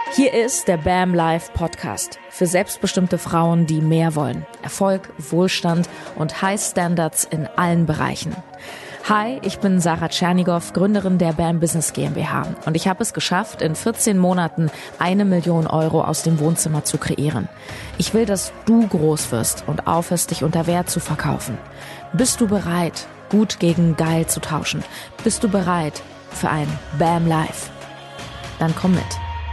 Hier ist der BAM Live Podcast für selbstbestimmte Frauen, die mehr wollen. Erfolg, Wohlstand und High Standards in allen Bereichen. Hi, ich bin Sarah Tschernigow, Gründerin der BAM Business GmbH und ich habe es geschafft, in 14 Monaten 1 Million Euro aus dem Wohnzimmer zu kreieren. Ich will, dass du groß wirst und aufhörst, dich unter Wert zu verkaufen. Bist du bereit, gut gegen geil zu tauschen? Bist du bereit für ein BAM Live? Dann komm mit.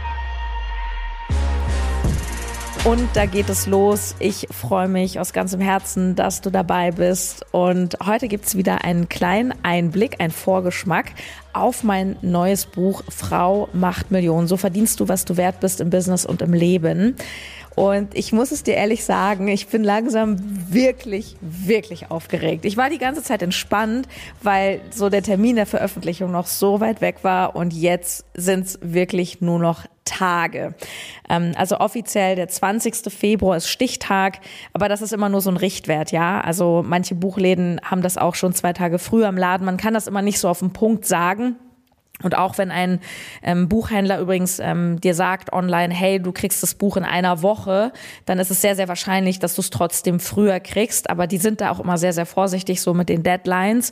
Und da geht es los. Ich freue mich aus ganzem Herzen, dass du dabei bist. Und heute gibt's wieder einen kleinen Einblick, einen Vorgeschmack auf mein neues Buch Frau macht Millionen. So verdienst du, was du wert bist im Business und im Leben. Und ich muss es dir ehrlich sagen, ich bin langsam wirklich aufgeregt. Ich war die ganze Zeit entspannt, weil so der Termin der Veröffentlichung noch so weit weg war und jetzt sind's wirklich nur noch Tage. Also offiziell der 20. Februar ist Stichtag, aber das ist immer nur so ein Richtwert, ja. Also manche Buchläden haben das auch schon 2 Tage früher im Laden. Man kann das immer nicht so auf den Punkt sagen. Und auch wenn ein Buchhändler übrigens dir sagt online, hey, du kriegst das Buch in einer Woche, dann ist es sehr, sehr wahrscheinlich, dass du es trotzdem früher kriegst. Aber die sind da auch immer sehr, sehr vorsichtig so mit den Deadlines,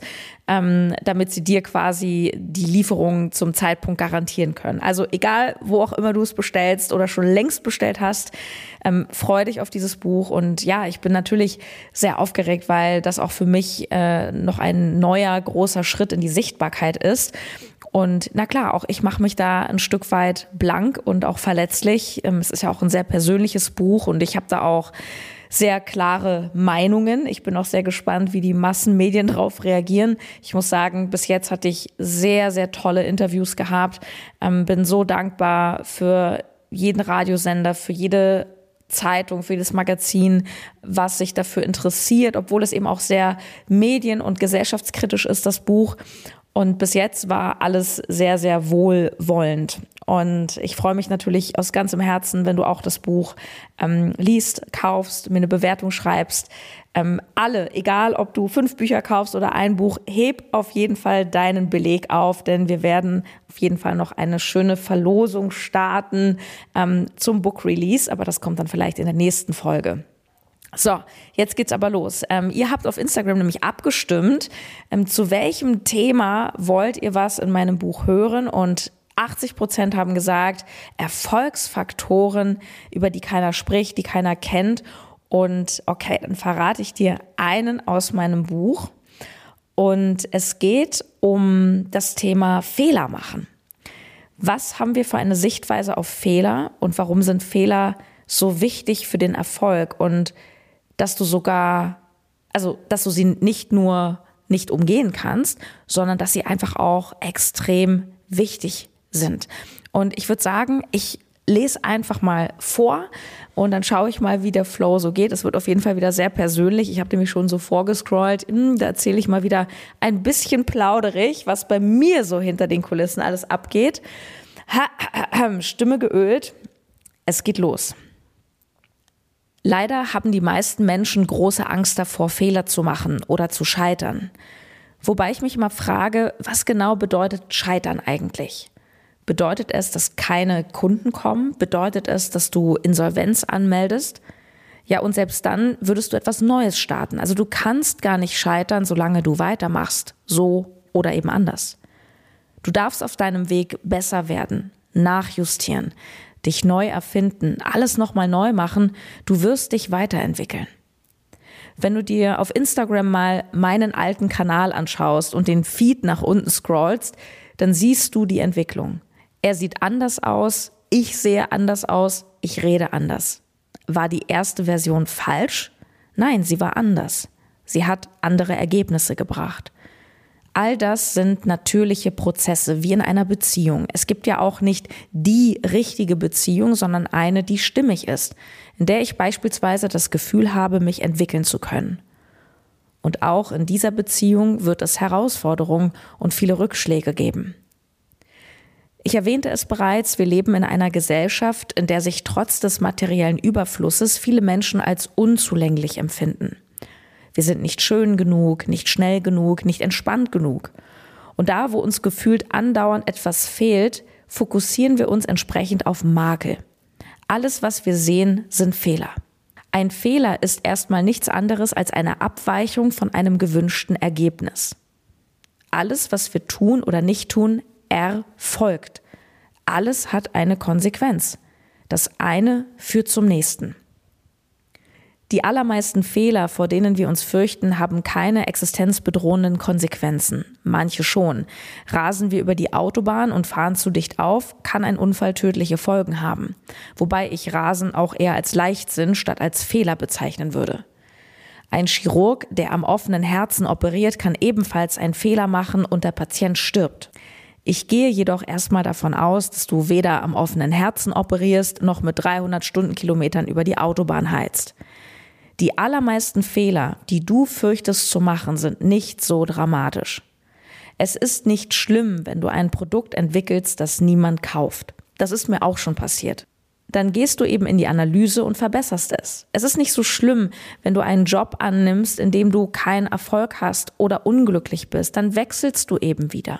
damit sie dir quasi die Lieferung zum Zeitpunkt garantieren können. Also egal, wo auch immer du es bestellst oder schon längst bestellt hast, freu dich auf dieses Buch. Und ja, ich bin natürlich sehr aufgeregt, weil das auch für mich noch ein neuer, großer Schritt in die Sichtbarkeit ist. Und na klar, auch ich mache mich da ein Stück weit blank und auch verletzlich. Es ist ja auch ein sehr persönliches Buch und ich habe da auch sehr klare Meinungen. Ich bin auch sehr gespannt, wie die Massenmedien darauf reagieren. Ich muss sagen, bis jetzt hatte ich sehr, sehr tolle Interviews gehabt. Bin so dankbar für jeden Radiosender, für jede Zeitung, für jedes Magazin, was sich dafür interessiert, obwohl es eben auch sehr medien- und gesellschaftskritisch ist, das Buch. Und bis jetzt war alles sehr, sehr wohlwollend. Und ich freue mich natürlich aus ganzem Herzen, wenn du auch das Buch liest, kaufst, mir eine Bewertung schreibst. Alle, egal ob du 5 Bücher kaufst oder ein Buch, heb auf jeden Fall deinen Beleg auf, denn wir werden auf jeden Fall noch eine schöne Verlosung starten zum Book Release. Aber das kommt dann vielleicht in der nächsten Folge. So, jetzt geht's aber los. Ihr habt auf Instagram nämlich abgestimmt, zu welchem Thema wollt ihr was in meinem Buch hören, und 80% haben gesagt, Erfolgsfaktoren, über die keiner spricht, die keiner kennt. Und okay, dann verrate ich dir einen aus meinem Buch. Und es geht um das Thema Fehler machen. Was haben wir für eine Sichtweise auf Fehler und warum sind Fehler so wichtig für den Erfolg? Und dass du dass du sie nicht nur nicht umgehen kannst, sondern dass sie einfach auch extrem wichtig sind. Und ich würde sagen, ich lese einfach mal vor und dann schaue ich mal, wie der Flow so geht. Es wird auf jeden Fall wieder sehr persönlich. Ich habe nämlich schon so vorgescrollt. Da erzähle ich mal wieder ein bisschen plauderig, was bei mir so hinter den Kulissen alles abgeht. Stimme geölt. Es geht los. Leider haben die meisten Menschen große Angst davor, Fehler zu machen oder zu scheitern. Wobei ich mich immer frage, was genau bedeutet Scheitern eigentlich? Bedeutet es, dass keine Kunden kommen? Bedeutet es, dass du Insolvenz anmeldest? Ja, und selbst dann würdest du etwas Neues starten. Also du kannst gar nicht scheitern, solange du weitermachst. So oder eben anders. Du darfst auf deinem Weg besser werden, nachjustieren, dich neu erfinden, alles nochmal neu machen, du wirst dich weiterentwickeln. Wenn du dir auf Instagram mal meinen alten Kanal anschaust und den Feed nach unten scrollst, dann siehst du die Entwicklung. Er sieht anders aus, ich sehe anders aus, ich rede anders. War die erste Version falsch? Nein, sie war anders. Sie hat andere Ergebnisse gebracht. All das sind natürliche Prozesse, wie in einer Beziehung. Es gibt ja auch nicht die richtige Beziehung, sondern eine, die stimmig ist, in der ich beispielsweise das Gefühl habe, mich entwickeln zu können. Und auch in dieser Beziehung wird es Herausforderungen und viele Rückschläge geben. Ich erwähnte es bereits, wir leben in einer Gesellschaft, in der sich trotz des materiellen Überflusses viele Menschen als unzulänglich empfinden. Wir sind nicht schön genug, nicht schnell genug, nicht entspannt genug. Und da, wo uns gefühlt andauernd etwas fehlt, fokussieren wir uns entsprechend auf Makel. Alles, was wir sehen, sind Fehler. Ein Fehler ist erstmal nichts anderes als eine Abweichung von einem gewünschten Ergebnis. Alles, was wir tun oder nicht tun, erfolgt. Alles hat eine Konsequenz. Das eine führt zum nächsten. Die allermeisten Fehler, vor denen wir uns fürchten, haben keine existenzbedrohenden Konsequenzen. Manche schon. Rasen wir über die Autobahn und fahren zu dicht auf, kann ein Unfall tödliche Folgen haben. Wobei ich Rasen auch eher als Leichtsinn statt als Fehler bezeichnen würde. Ein Chirurg, der am offenen Herzen operiert, kann ebenfalls einen Fehler machen und der Patient stirbt. Ich gehe jedoch erstmal davon aus, dass du weder am offenen Herzen operierst, noch mit 300 Stundenkilometern über die Autobahn heizt. Die allermeisten Fehler, die du fürchtest zu machen, sind nicht so dramatisch. Es ist nicht schlimm, wenn du ein Produkt entwickelst, das niemand kauft. Das ist mir auch schon passiert. Dann gehst du eben in die Analyse und verbesserst es. Es ist nicht so schlimm, wenn du einen Job annimmst, in dem du keinen Erfolg hast oder unglücklich bist. Dann wechselst du eben wieder.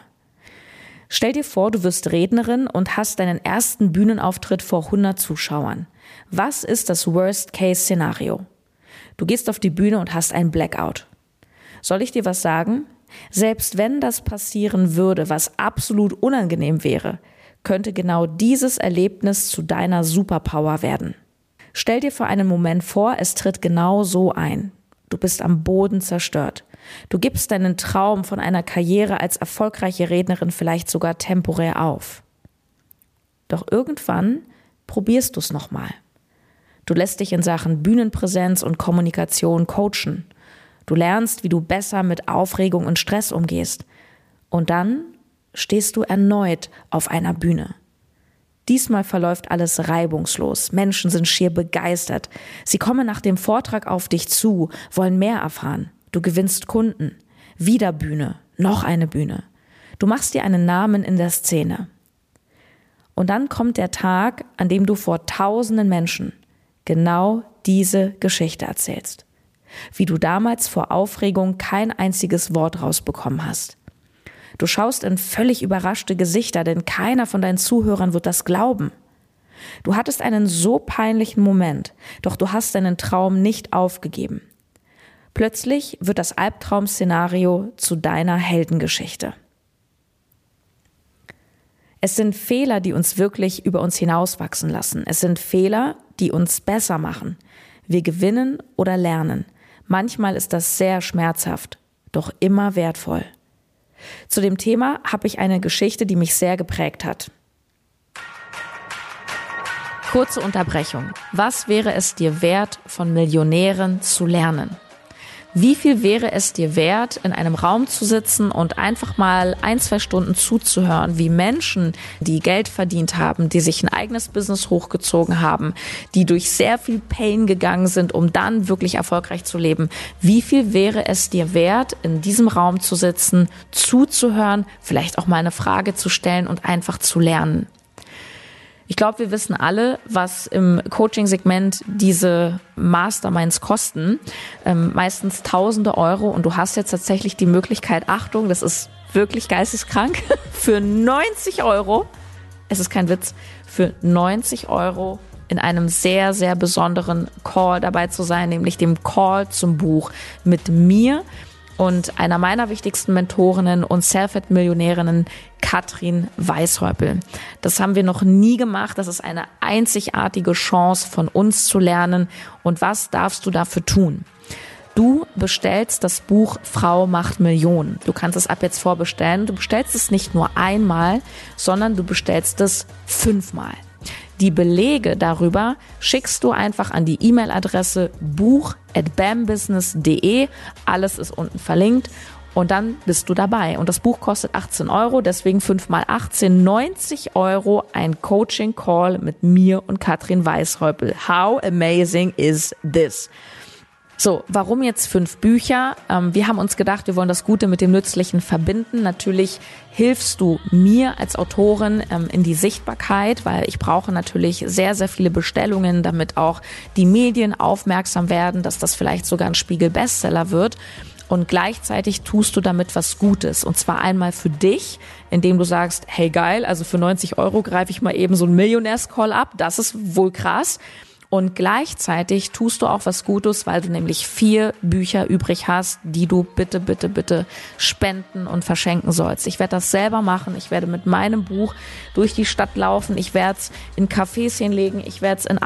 Stell dir vor, du wirst Rednerin und hast deinen ersten Bühnenauftritt vor 100 Zuschauern. Was ist das Worst-Case-Szenario? Du gehst auf die Bühne und hast einen Blackout. Soll ich dir was sagen? Selbst wenn das passieren würde, was absolut unangenehm wäre, könnte genau dieses Erlebnis zu deiner Superpower werden. Stell dir für einen Moment vor, es tritt genau so ein. Du bist am Boden zerstört. Du gibst deinen Traum von einer Karriere als erfolgreiche Rednerin vielleicht sogar temporär auf. Doch irgendwann probierst du es nochmal. Du lässt dich in Sachen Bühnenpräsenz und Kommunikation coachen. Du lernst, wie du besser mit Aufregung und Stress umgehst. Und dann stehst du erneut auf einer Bühne. Diesmal verläuft alles reibungslos. Menschen sind schier begeistert. Sie kommen nach dem Vortrag auf dich zu, wollen mehr erfahren. Du gewinnst Kunden. Wieder Bühne, noch eine Bühne. Du machst dir einen Namen in der Szene. Und dann kommt der Tag, an dem du vor tausenden Menschen genau diese Geschichte erzählst. Wie du damals vor Aufregung kein einziges Wort rausbekommen hast. Du schaust in völlig überraschte Gesichter, denn keiner von deinen Zuhörern wird das glauben. Du hattest einen so peinlichen Moment, doch du hast deinen Traum nicht aufgegeben. Plötzlich wird das Albtraum-Szenario zu deiner Heldengeschichte. Es sind Fehler, die uns wirklich über uns hinauswachsen lassen. Es sind Fehler, die uns besser machen. Wir gewinnen oder lernen. Manchmal ist das sehr schmerzhaft, doch immer wertvoll. Zu dem Thema habe ich eine Geschichte, die mich sehr geprägt hat. Kurze Unterbrechung. Was wäre es dir wert, von Millionären zu lernen? Wie viel wäre es dir wert, in einem Raum zu sitzen und einfach mal 1-2 Stunden zuzuhören, wie Menschen, die Geld verdient haben, die sich ein eigenes Business hochgezogen haben, die durch sehr viel Pain gegangen sind, um dann wirklich erfolgreich zu leben. Wie viel wäre es dir wert, in diesem Raum zu sitzen, zuzuhören, vielleicht auch mal eine Frage zu stellen und einfach zu lernen? Ich glaube, wir wissen alle, was im Coaching-Segment diese Masterminds kosten. Meistens Tausende Euro. Und du hast jetzt tatsächlich die Möglichkeit, Achtung, das ist wirklich geisteskrank, für 90 Euro, es ist kein Witz, für 90 Euro in einem sehr, sehr besonderen Call dabei zu sein, nämlich dem Call zum Buch mit mir und einer meiner wichtigsten Mentorinnen und Self-Made-Millionärinnen, Katrin Weishäupel. Das haben wir noch nie gemacht. Das ist eine einzigartige Chance von uns zu lernen. Und was darfst du dafür tun? Du bestellst das Buch Frau macht Millionen. Du kannst es ab jetzt vorbestellen. Du bestellst es nicht nur einmal, sondern du bestellst es 5-mal. Die Belege darüber schickst du einfach an die E-Mail-Adresse buch@bambusiness.de. Alles ist unten verlinkt und dann bist du dabei. Und das Buch kostet 18 Euro, deswegen 5x18, 90 Euro ein Coaching-Call mit mir und Katrin Weishäupel. How amazing is this? So, warum jetzt 5 Bücher? Wir haben uns gedacht, wir wollen das Gute mit dem Nützlichen verbinden. Natürlich hilfst du mir als Autorin in die Sichtbarkeit, weil ich brauche natürlich sehr, sehr viele Bestellungen, damit auch die Medien aufmerksam werden, dass das vielleicht sogar ein Spiegel-Bestseller wird. Und gleichzeitig tust du damit was Gutes. Und zwar einmal für dich, indem du sagst, hey geil, also für 90 € greife ich mal eben so einen Millionärs-Call ab. Das ist wohl krass. Und gleichzeitig tust du auch was Gutes, weil du nämlich 4 Bücher übrig hast, die du bitte, bitte, bitte spenden und verschenken sollst. Ich werde das selber machen. Ich werde mit meinem Buch durch die Stadt laufen. Ich werde es in Cafés hinlegen. Ich werde es in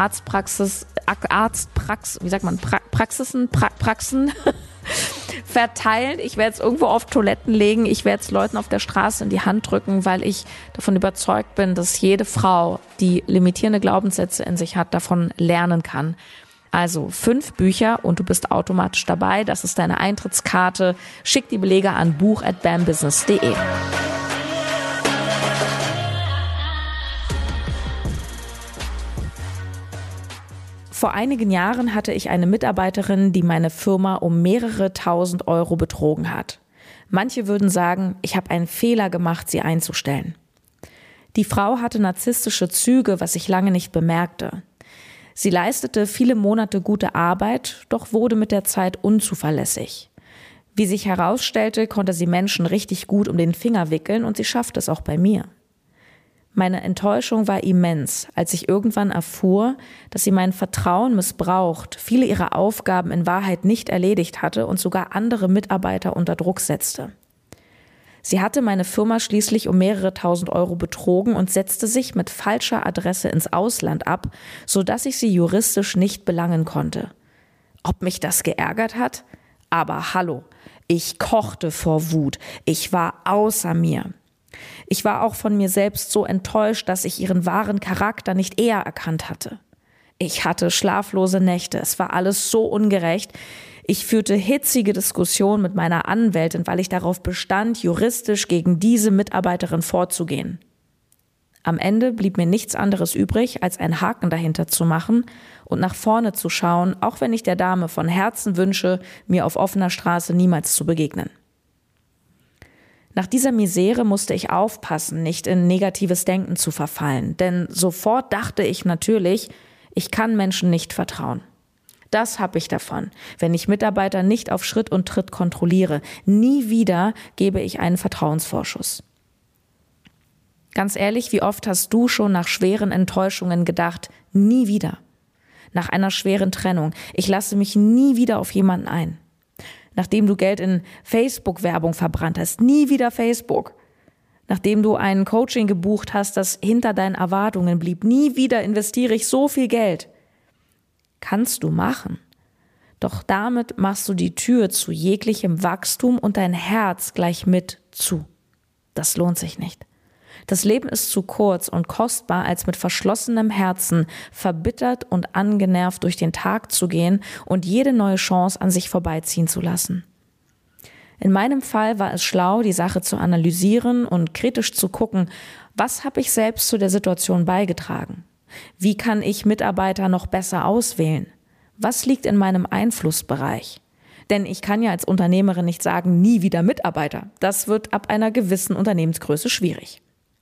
Praxen verteilen. Ich werde es irgendwo auf Toiletten legen. Ich werde es Leuten auf der Straße in die Hand drücken, weil ich davon überzeugt bin, dass jede Frau, die limitierende Glaubenssätze in sich hat, davon lernen kann. Also 5 Bücher und du bist automatisch dabei. Das ist deine Eintrittskarte. Schick die Belege an buch@bambusiness.de. Vor einigen Jahren hatte ich eine Mitarbeiterin, die meine Firma um mehrere tausend € betrogen hat. Manche würden sagen, ich habe einen Fehler gemacht, sie einzustellen. Die Frau hatte narzisstische Züge, was ich lange nicht bemerkte. Sie leistete viele Monate gute Arbeit, doch wurde mit der Zeit unzuverlässig. Wie sich herausstellte, konnte sie Menschen richtig gut um den Finger wickeln und sie schaffte es auch bei mir. Meine Enttäuschung war immens, als ich irgendwann erfuhr, dass sie mein Vertrauen missbraucht, viele ihrer Aufgaben in Wahrheit nicht erledigt hatte und sogar andere Mitarbeiter unter Druck setzte. Sie hatte meine Firma schließlich um mehrere tausend € betrogen und setzte sich mit falscher Adresse ins Ausland ab, sodass ich sie juristisch nicht belangen konnte. Ob mich das geärgert hat? Aber hallo, ich kochte vor Wut, ich war außer mir. Ich war auch von mir selbst so enttäuscht, dass ich ihren wahren Charakter nicht eher erkannt hatte. Ich hatte schlaflose Nächte, es war alles so ungerecht. Ich führte hitzige Diskussionen mit meiner Anwältin, weil ich darauf bestand, juristisch gegen diese Mitarbeiterin vorzugehen. Am Ende blieb mir nichts anderes übrig, als einen Haken dahinter zu machen und nach vorne zu schauen, auch wenn ich der Dame von Herzen wünsche, mir auf offener Straße niemals zu begegnen. Nach dieser Misere musste ich aufpassen, nicht in negatives Denken zu verfallen, denn sofort dachte ich natürlich, ich kann Menschen nicht vertrauen. Das habe ich davon, wenn ich Mitarbeiter nicht auf Schritt und Tritt kontrolliere. Nie wieder gebe ich einen Vertrauensvorschuss. Ganz ehrlich, wie oft hast du schon nach schweren Enttäuschungen gedacht, nie wieder? Nach einer schweren Trennung, ich lasse mich nie wieder auf jemanden ein. Nachdem du Geld in Facebook-Werbung verbrannt hast, nie wieder Facebook. Nachdem du ein Coaching gebucht hast, das hinter deinen Erwartungen blieb, nie wieder investiere ich so viel Geld. Kannst du machen. Doch damit machst du die Tür zu jeglichem Wachstum und dein Herz gleich mit zu. Das lohnt sich nicht. Das Leben ist zu kurz und kostbar, als mit verschlossenem Herzen, verbittert und angenervt durch den Tag zu gehen und jede neue Chance an sich vorbeiziehen zu lassen. In meinem Fall war es schlau, die Sache zu analysieren und kritisch zu gucken, was habe ich selbst zu der Situation beigetragen? Wie kann ich Mitarbeiter noch besser auswählen? Was liegt in meinem Einflussbereich? Denn ich kann ja als Unternehmerin nicht sagen, nie wieder Mitarbeiter. Das wird ab einer gewissen Unternehmensgröße schwierig.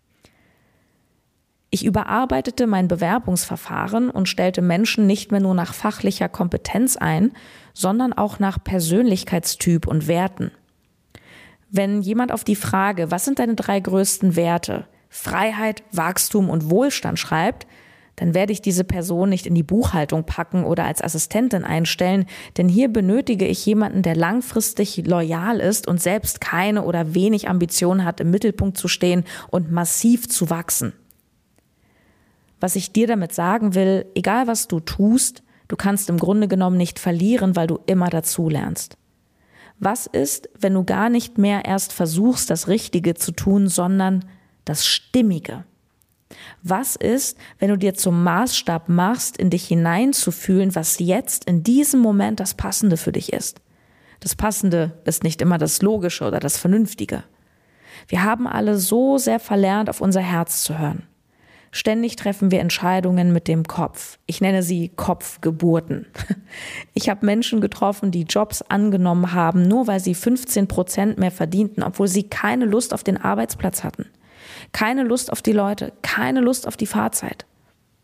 Ich überarbeitete mein Bewerbungsverfahren und stellte Menschen nicht mehr nur nach fachlicher Kompetenz ein, sondern auch nach Persönlichkeitstyp und Werten. Wenn jemand auf die Frage, was sind deine 3 größten Werte, Freiheit, Wachstum und Wohlstand schreibt, dann werde ich diese Person nicht in die Buchhaltung packen oder als Assistentin einstellen, denn hier benötige ich jemanden, der langfristig loyal ist und selbst keine oder wenig Ambition hat, im Mittelpunkt zu stehen und massiv zu wachsen. Was ich dir damit sagen will, egal was du tust, du kannst im Grunde genommen nicht verlieren, weil du immer dazulernst. Was ist, wenn du gar nicht mehr erst versuchst, das Richtige zu tun, sondern das Stimmige? Was ist, wenn du dir zum Maßstab machst, in dich hineinzufühlen, was jetzt in diesem Moment das Passende für dich ist? Das Passende ist nicht immer das Logische oder das Vernünftige. Wir haben alle so sehr verlernt, auf unser Herz zu hören. Ständig treffen wir Entscheidungen mit dem Kopf. Ich nenne sie Kopfgeburten. Ich habe Menschen getroffen, die Jobs angenommen haben, nur weil sie 15% mehr verdienten, obwohl sie keine Lust auf den Arbeitsplatz hatten. Keine Lust auf die Leute, keine Lust auf die Fahrzeit.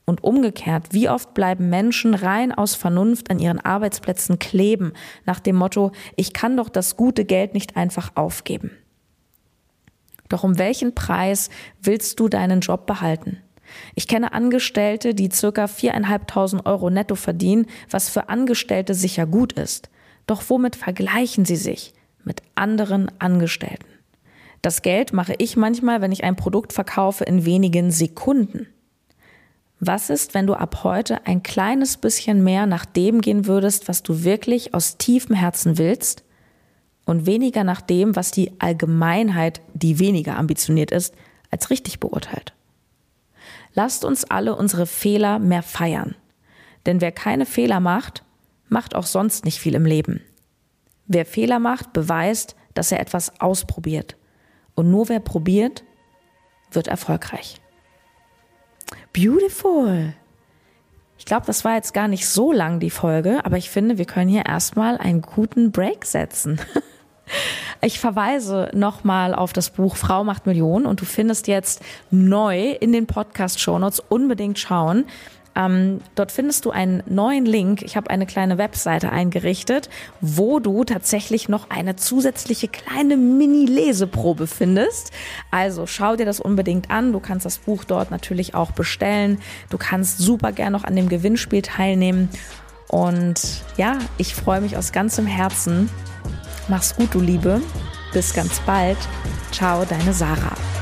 Und umgekehrt, wie oft bleiben Menschen rein aus Vernunft an ihren Arbeitsplätzen kleben, nach dem Motto, ich kann doch das gute Geld nicht einfach aufgeben. Doch um welchen Preis willst du deinen Job behalten? Ich kenne Angestellte, die ca. 4.500 € netto verdienen, was für Angestellte sicher gut ist. Doch womit vergleichen sie sich? Mit anderen Angestellten. Das Geld mache ich manchmal, wenn ich ein Produkt verkaufe, in wenigen Sekunden. Was ist, wenn du ab heute ein kleines bisschen mehr nach dem gehen würdest, was du wirklich aus tiefem Herzen willst und weniger nach dem, was die Allgemeinheit, die weniger ambitioniert ist, als richtig beurteilt? Lasst uns alle unsere Fehler mehr feiern. Denn wer keine Fehler macht, macht auch sonst nicht viel im Leben. Wer Fehler macht, beweist, dass er etwas ausprobiert. Und nur wer probiert, wird erfolgreich. Beautiful. Ich glaube, das war jetzt gar nicht so lang, die Folge, aber ich finde, wir können hier erstmal einen guten Break setzen. Ich verweise nochmal auf das Buch Frau macht Millionen und du findest jetzt neu in den Podcast-Shownotes, unbedingt schauen. Dort findest du einen neuen Link. Ich habe eine kleine Webseite eingerichtet, wo du tatsächlich noch eine zusätzliche kleine Mini-Leseprobe findest. Also schau dir das unbedingt an. Du kannst das Buch dort natürlich auch bestellen. Du kannst super gern noch an dem Gewinnspiel teilnehmen. Und ja, ich freue mich aus ganzem Herzen. Mach's gut, du Liebe. Bis ganz bald. Ciao, deine Sarah.